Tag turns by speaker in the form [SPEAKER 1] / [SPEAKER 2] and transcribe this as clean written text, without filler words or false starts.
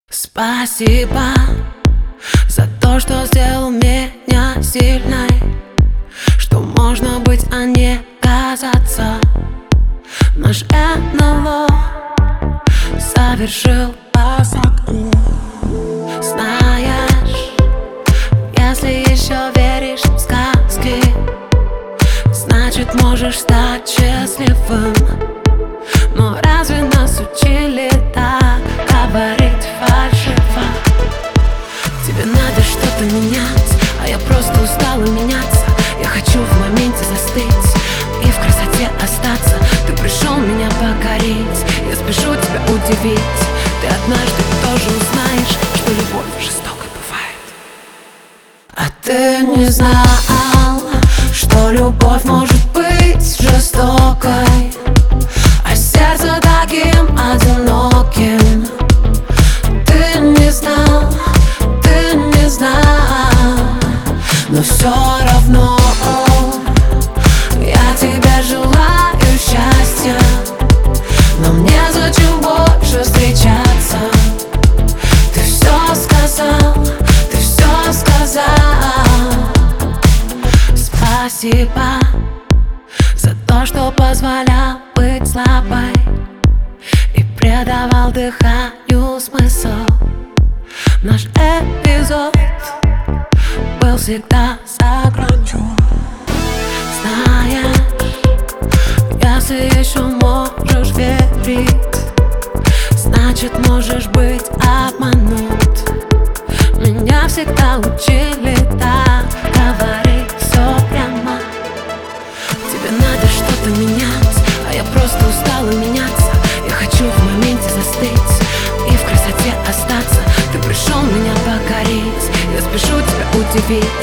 [SPEAKER 1] Спасибо за то, что сделал меня сильной, что можно быть, а не казаться. Наш НЛО совершил посадку. Знаешь, если еще веришь в сказки, значит можешь стать счастливым. Но разве нас учили так говорить фальшиво? Тебе надо что-то менять, а я просто устала меняться. Я хочу в моменте застыть и в красоте остаться. Ты пришел меня покорить, я спешу тебя удивить. Ты однажды тоже узнаешь, что любовь жестокой бывает. А ты не знал, что любовь может быть жестокой, а сердце таким одиноким. Ты не знал, но все равно я тебе желаю счастья. Но мне зачем больше встречаться? Ты все сказал, ты все сказал. Спасибо за то, что позволял быть слабой и придавал дыханию смысл. Наш эпизод был всегда за гранью. Знаешь, если еще можешь верить, значит можешь быть обманут. Меня всегда учили так говорить все прямо. Тебе надо что-то менять, а я просто устала меняться. Я хочу в моменте застыть и в красоте остаться. Ты пришел меня покорить, я спешу тебя удивить.